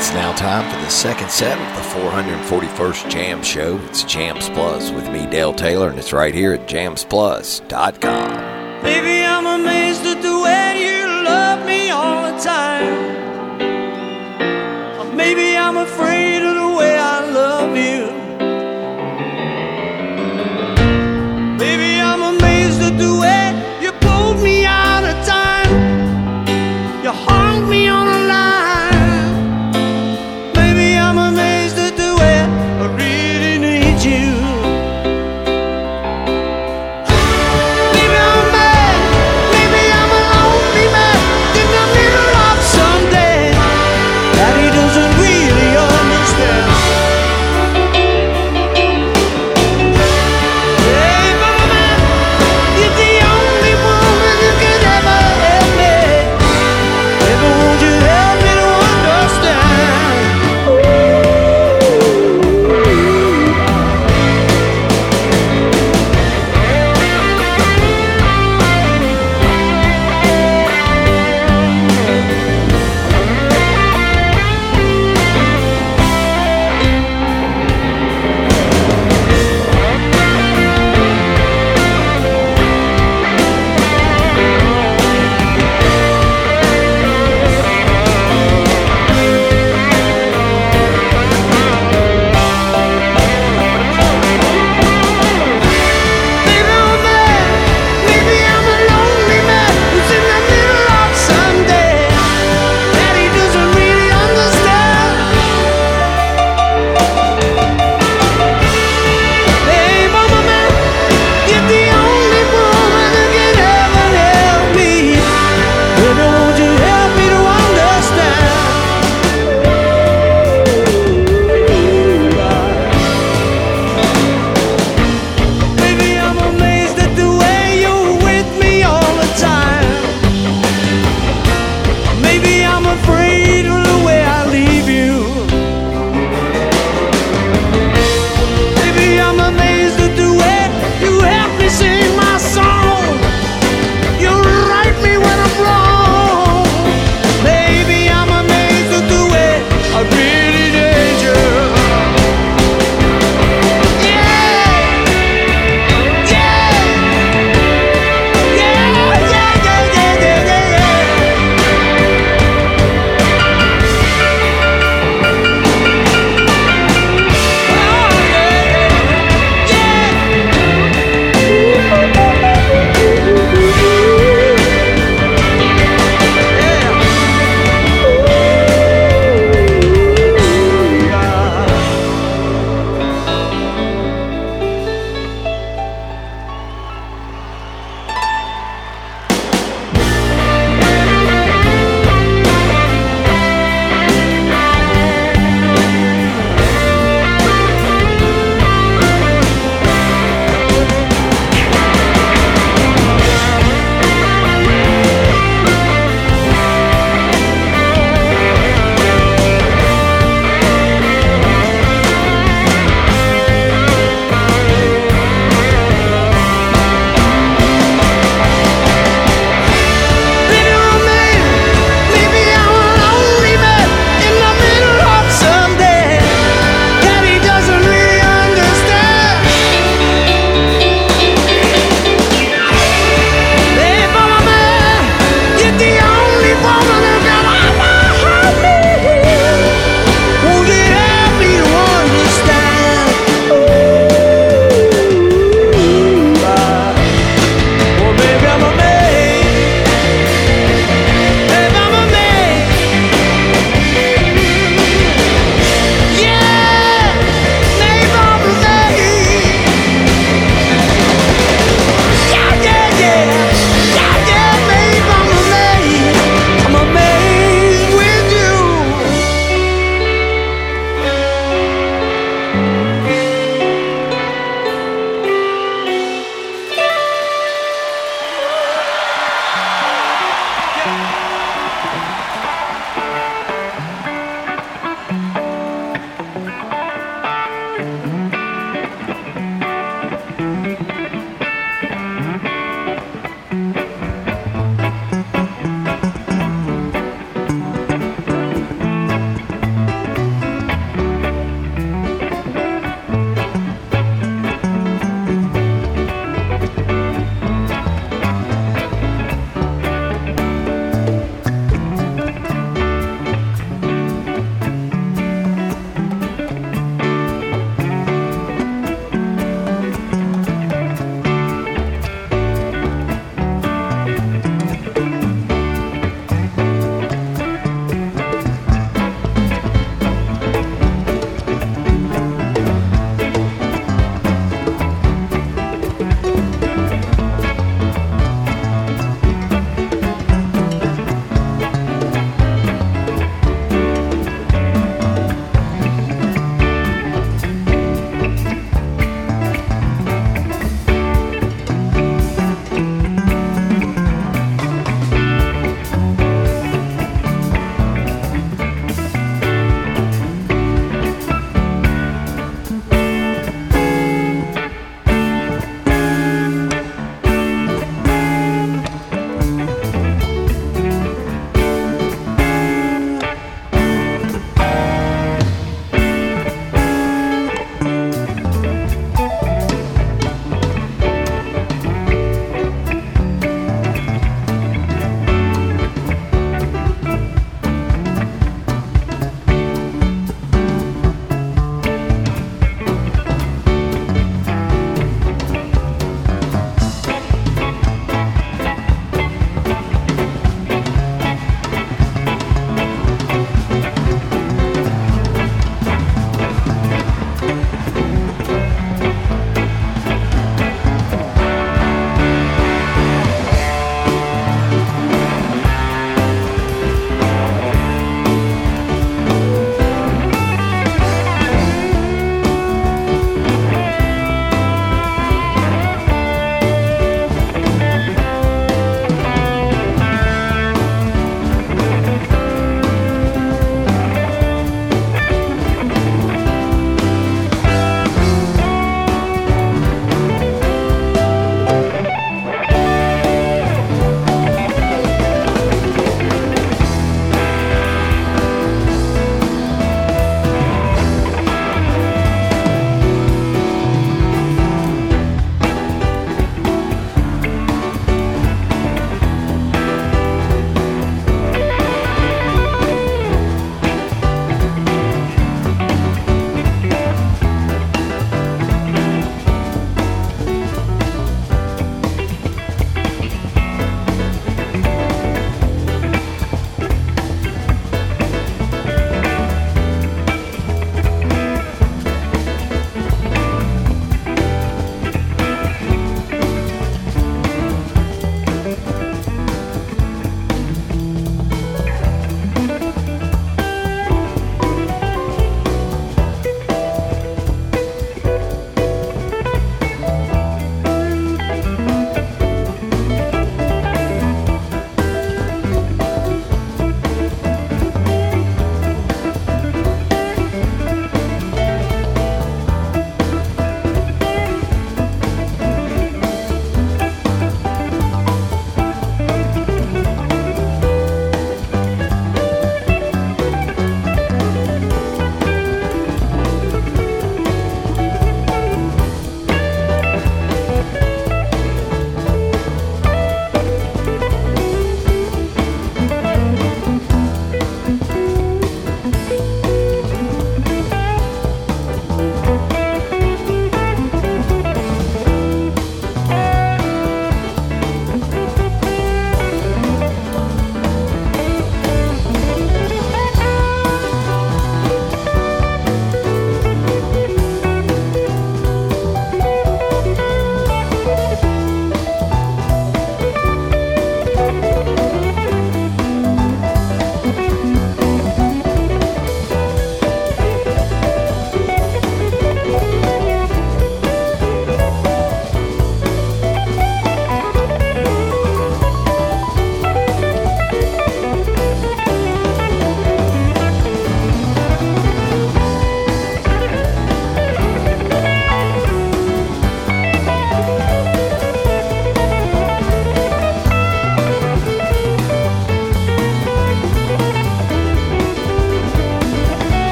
It's now time for the second set of the 441st Jam Show. It's Jams Plus with me, Dale Taylor, and it's right here at jamsplus.com. Baby, I'm amazed at the way you love me all the time. Or maybe I'm afraid of the way I love you. Baby, I'm amazed at the way you pulled me out of time. You hung me on a line. Baby, I'm amazed at the way I really need you. Maybe I'm mad, maybe I'm a lonely man in the middle of some day that he doesn't really understand. Hey, mama, you're the only woman who could ever help me. Baby, won't you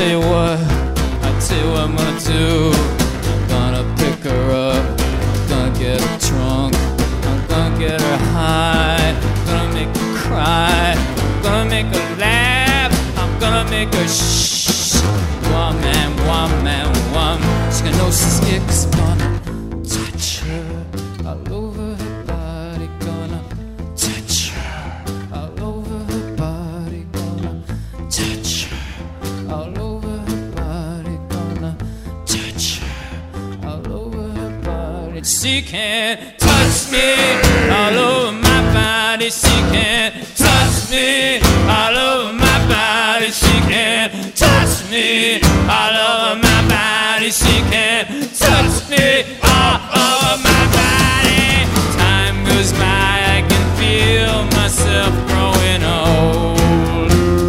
tell you what I'm gonna do. I'm gonna pick her up, I'm gonna get her drunk, I'm gonna get her high, I'm gonna make her cry, I'm gonna make her laugh, I'm gonna make her shh. Woman, she gonna know she's here 'cause I'm gonna touch her all over her body, gonna touch her all over her body, gonna touch her all over her body, gonna touch her all over her body. She can't touch me all over my body, she can't touch me all over my body, she can't touch me all over my body, she can't touch me all over my body. Time goes by, I can feel myself growing old,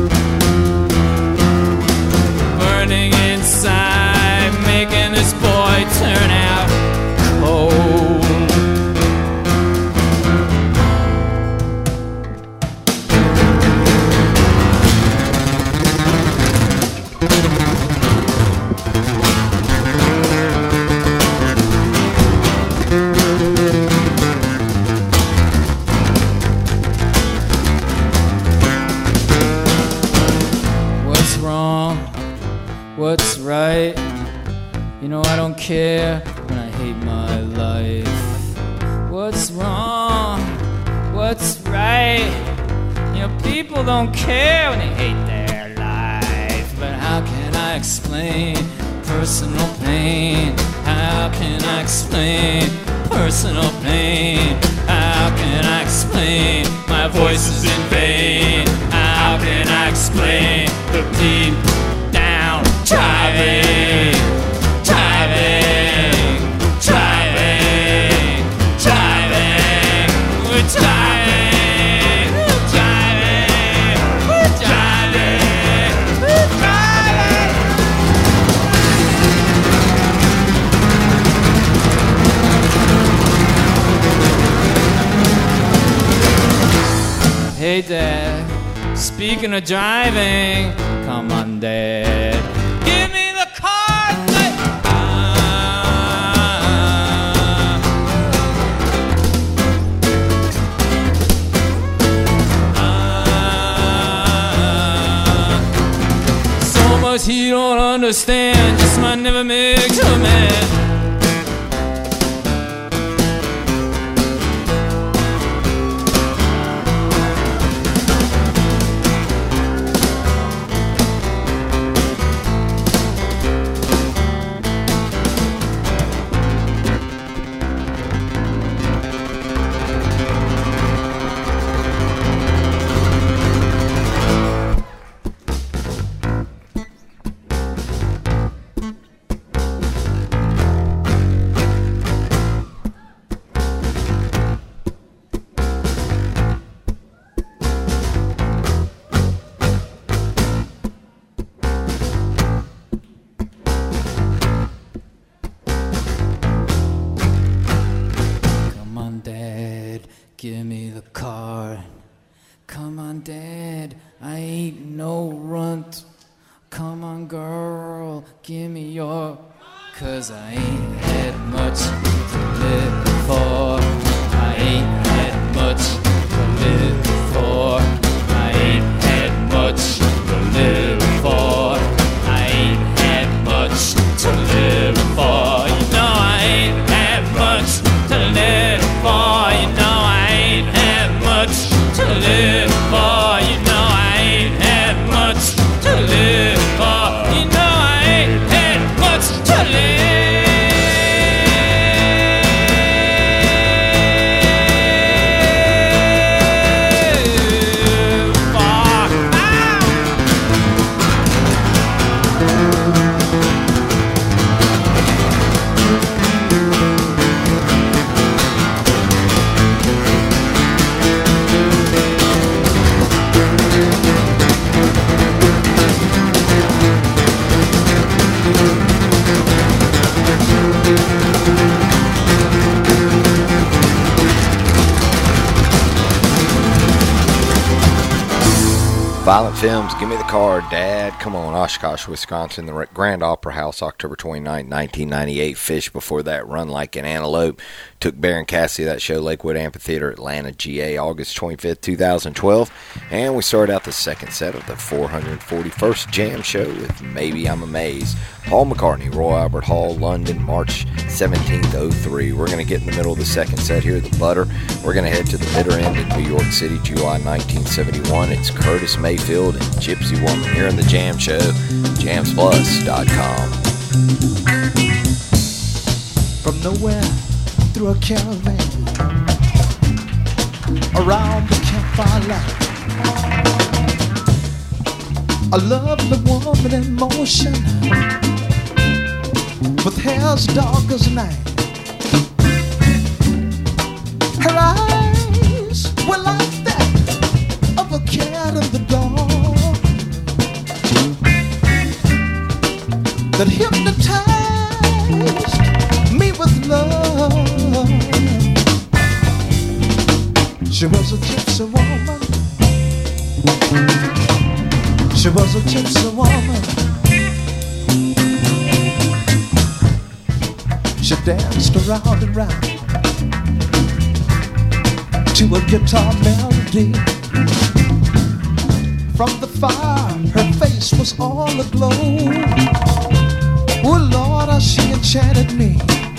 burning inside, making this boy turn out cold. What's wrong? What's right? You know I don't care when I hate my life. What's wrong? What's right? You know people don't care when they hate their life. But how can I explain personal pain? How can I explain personal pain? How can I explain my voice is in vain? How can I explain the deep down driving, driving, driving, driving, we're driving, we're driving, we're driving, we're driving. Hey Dad, speaking of driving, come on Dad, give me the car. So much he don't understand, just might never make a man. Give me the car. Come on, Dad, I ain't no runt. Come on, girl, give me your. 'Cause I ain't had much to live for. I ain't had much to live for. I ain't had much to live for. I ain't had much to live for. You know I ain't had much to live for. You know I ain't had much to live for. You know I ain't had much to live for. You know I ain't had much to live. Violent Films, Give Me the Card, Dad. Come on, Oshkosh, Wisconsin, the Grand Opera House, October 29, 1998. Fish before that, Run Like an Antelope. Took Baron Cassidy, that show, Lakewood Amphitheater, Atlanta, GA, August 25th, 2012. And we started out the second set of the 441st Jam Show with Maybe I'm Amazed. Paul McCartney, Royal Albert Hall, London, March 17th, 03. We're going to get in the middle of the second set here, The Butter. We're going to head to the bitter end in New York City, July 1971. It's Curtis Mayfield and Gypsy Woman here in the Jam Show, jamsplus.com. From nowhere through a caravan, around the campfire light, a lovely woman in motion, with hair's dark as night. Her eyes were like that of a cat in the dark that hypnotized me with love. She was a gypsy woman. She was a gypsy woman. She danced around and round to a guitar melody. From the fire, her face was all aglow. Oh Lord, how she enchanted me.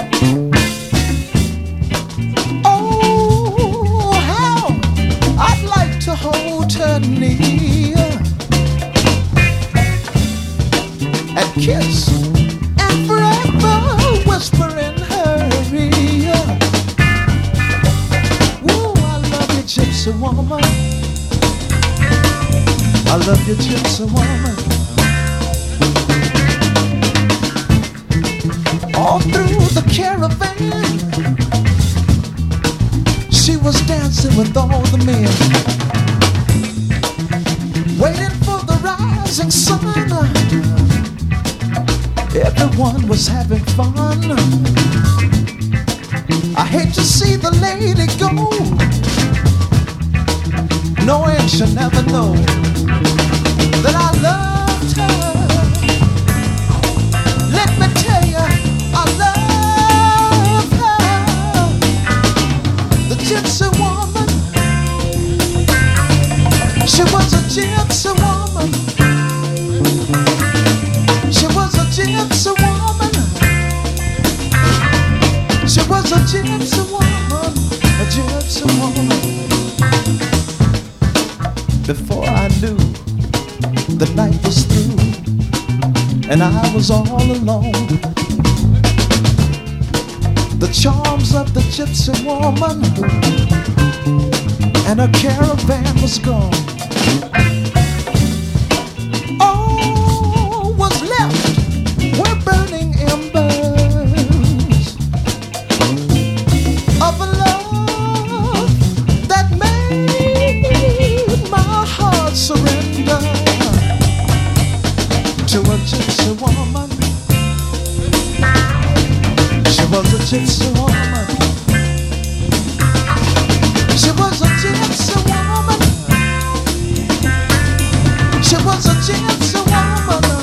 Oh, how I'd like to hold her near and kiss and forever whisper in her ear. Oh, I love you, gypsy woman. I love you, gypsy woman. All through the caravan, she was dancing with all the men, waiting for the rising sun. Everyone was having fun. I hate to see the lady go, knowing she'll never know that I loved her. Let me tell you, I love her. The gypsy woman, she was a gypsy woman. She was a gypsy woman. She was a gypsy woman, a gypsy woman. Before I knew, the night was through, and I was all alone. The charms of the gypsy woman and her caravan was gone. All was left were burning embers of a love that made my heart surrender to a gypsy woman. She was a gypsy woman. She was a gypsy woman. She was a gypsy woman.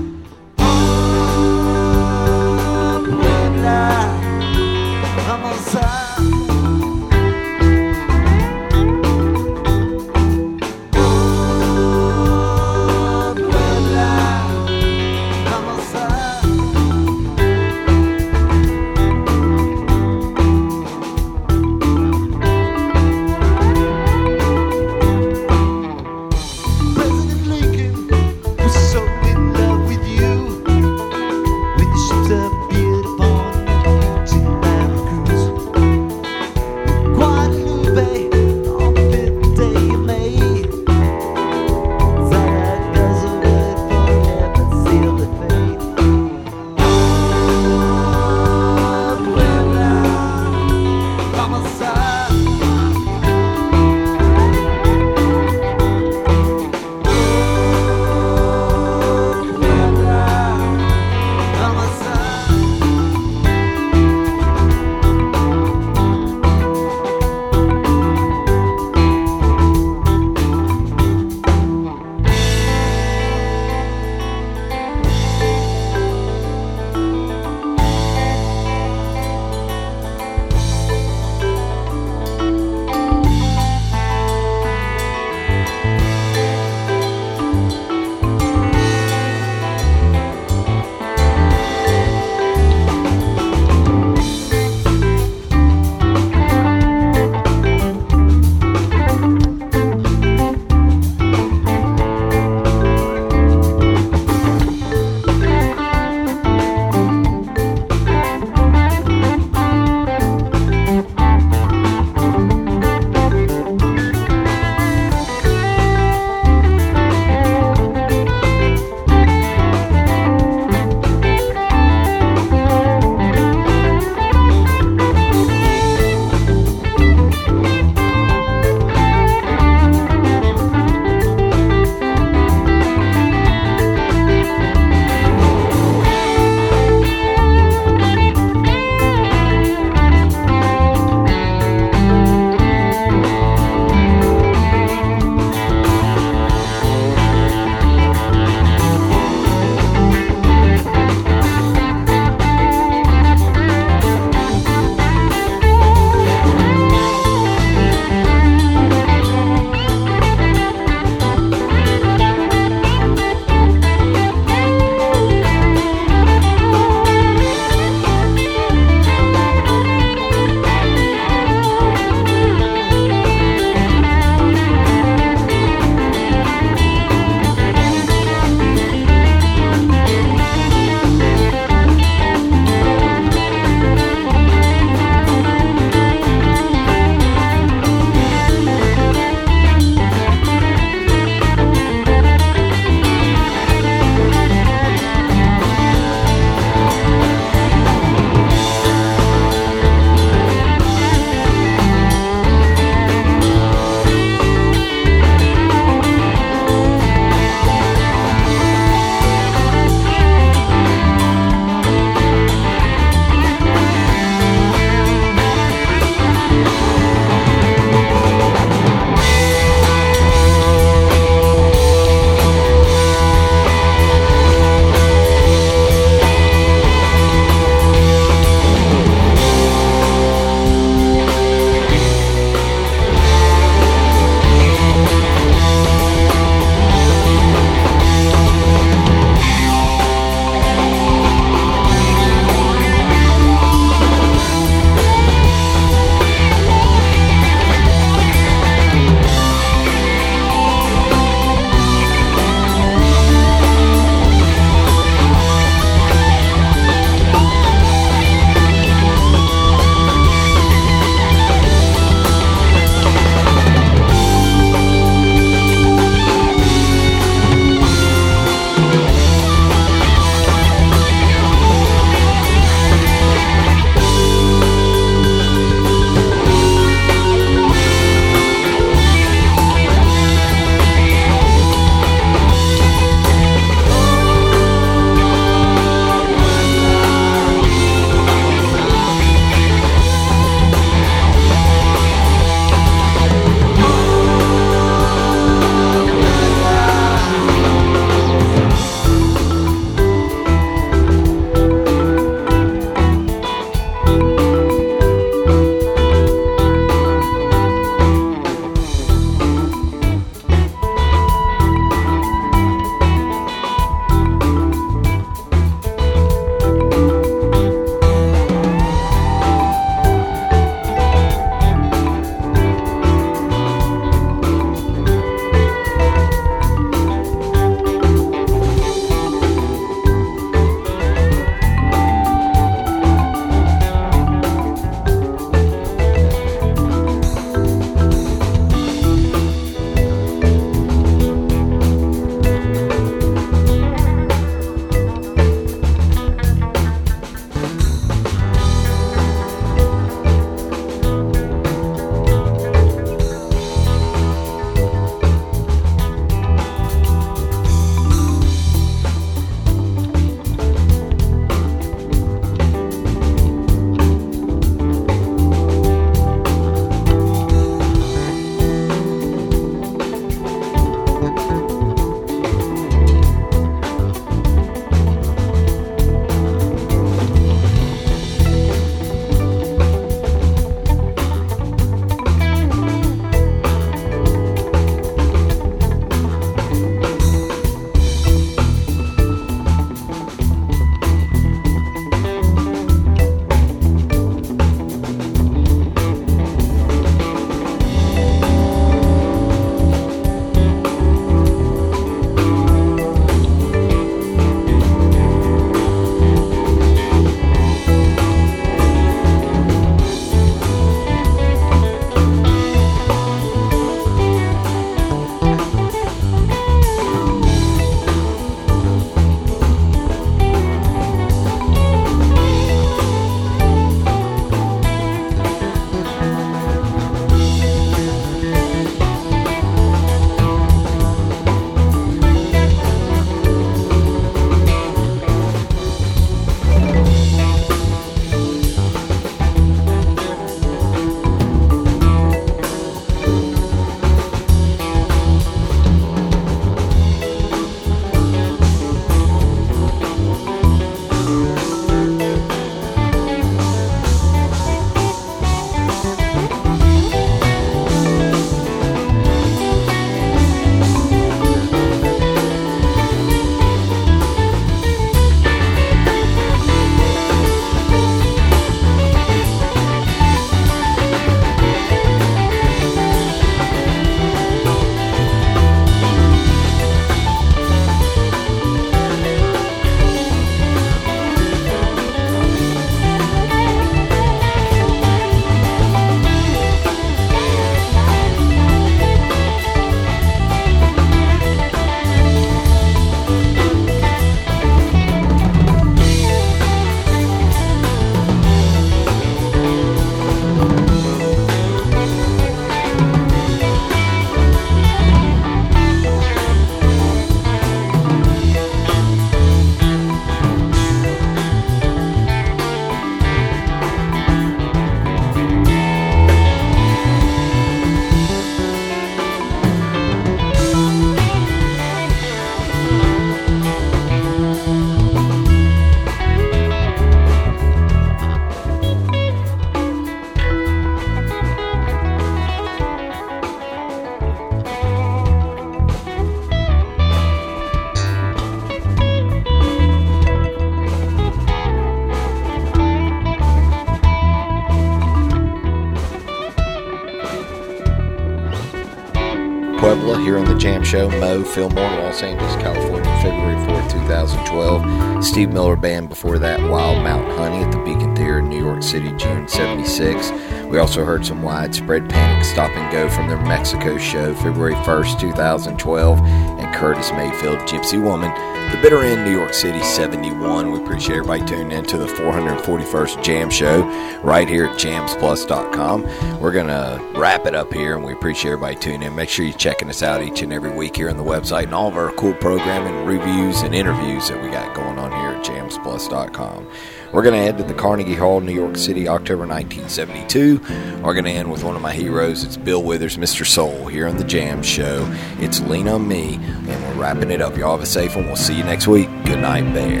here on the Jam Show. Mo, Fillmore, Los Angeles, California, February 4th, 2012. Steve Miller Band before that, Wild Mountain Honey at the Beacon Theater in New York City, June 76. We also heard some Widespread Panic, Stop and Go from their Mexico show, February 1st, 2012. And Curtis Mayfield, Gypsy Woman, The Bitter End, New York City, 71. We appreciate everybody tuning in to the 441st Jam Show right here at jamsplus.com. We're going to wrap it up here, and we appreciate everybody tuning in. Make sure you're checking us out each and every week here on the website and all of our cool programming, reviews, and interviews that we got going on here at jamsplus.com. We're going to head to the Carnegie Hall, New York City, October 1972. We're going to end with one of my heroes. It's Bill Withers, Mr. Soul, here on the Jam Show. It's Lean on Me, and we're wrapping it up. Y'all have a safe one. We'll see you next week. Good night, Bear.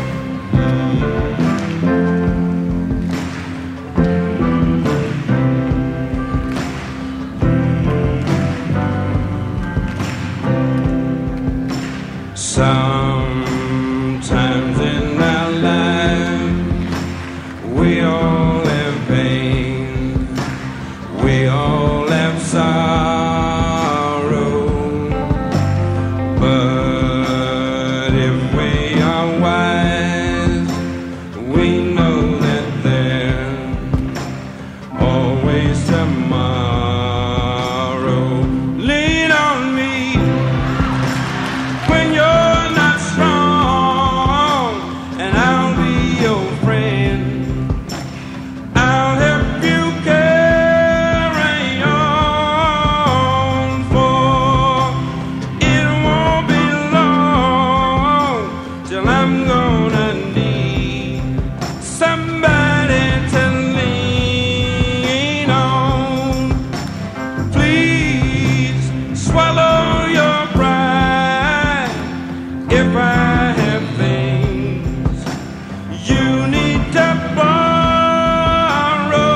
Sometimes in our life we all have pain, we all have sorrow, but if we are wise, we know that there's always tomorrow. Lean on me when you're not strong, and I'll be your friend. I'll help you carry on, for it won't be long till I'm gonna need somebody to lean on. Please swallow your pride. If I have things you need to borrow,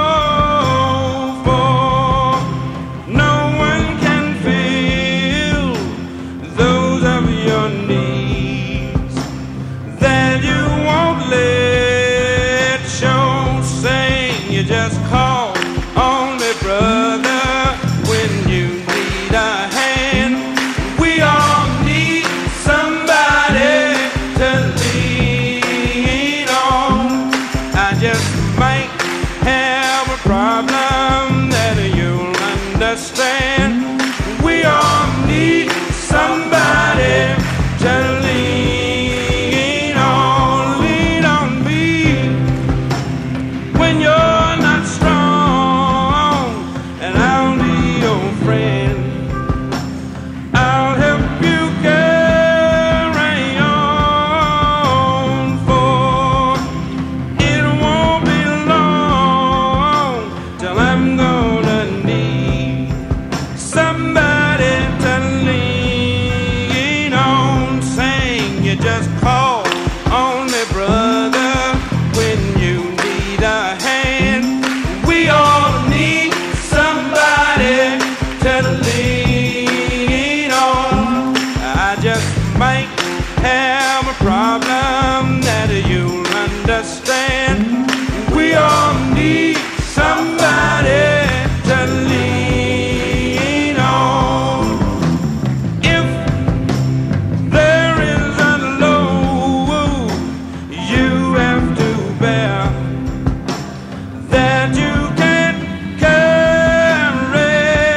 for no one can fill those of your needs that you won't let show. Saying you just call on me, brother, when you need a hand. We all need somebody to lean on. I just might have a problem that you'll understand. We all need somebody to lean on. Lean on me when you're not strong, and I'll be your friend. I'll help you carry on, for it won't be long till I'm gonna need somebody to lean on. Saying you just call on me, brother, when you need a hand. We all need somebody to lean on. I just might have a problem that you'll understand. We all need somebody to lean on. If there is a load you have to bear that you can't carry,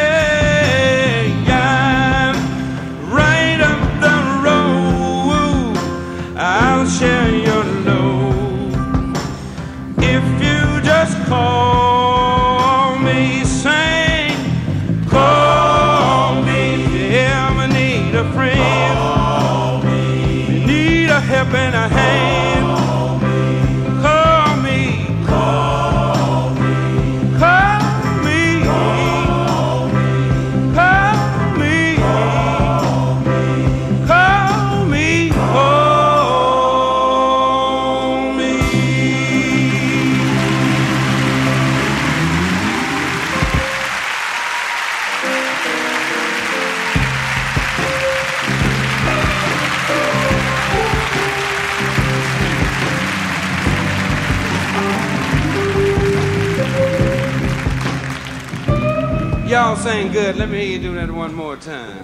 I'm right up the road. I'll share your load if you Y'all sang good. Let me hear you do that one more time.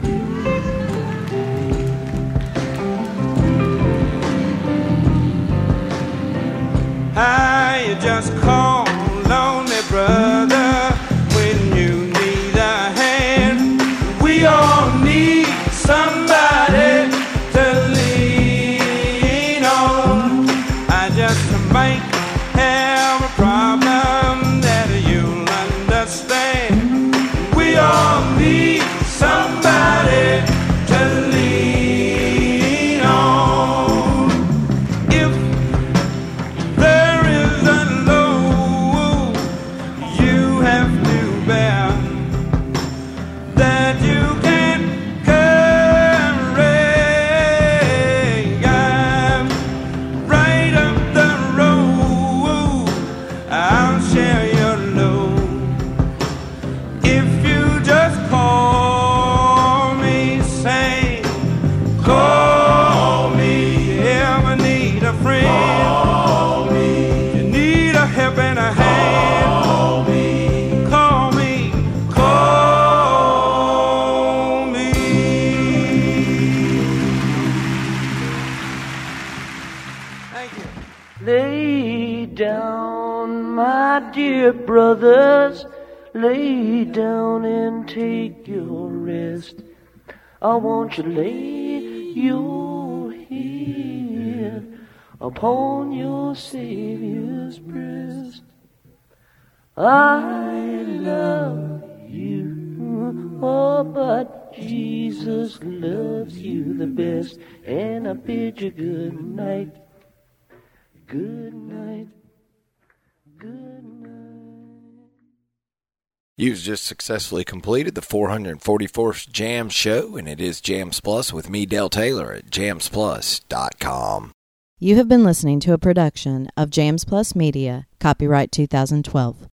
I just call lonely brother when you need a hand. We all need somebody to lean on. I just might have a problem that you'll understand. We all need somebody to lean on. If there is a load you have to bear that you can't carry, I'm right up the road. I'll share your load. If you just call me, say, call me. You ever need a friend? Call me. You need a helping a hand? Call me. Call me. Call me. Thank you. Lay down, my dear brothers, lay down and take your rest. I want you to lay your head upon your Savior's breast. I love you, oh, but Jesus loves you the best. And I bid you good night, good night, good night. You've just successfully completed the 444th Jam Show, and it is Jams Plus with me, Del Taylor, at jamsplus.com. You have been listening to a production of Jams Plus Media, copyright 2012.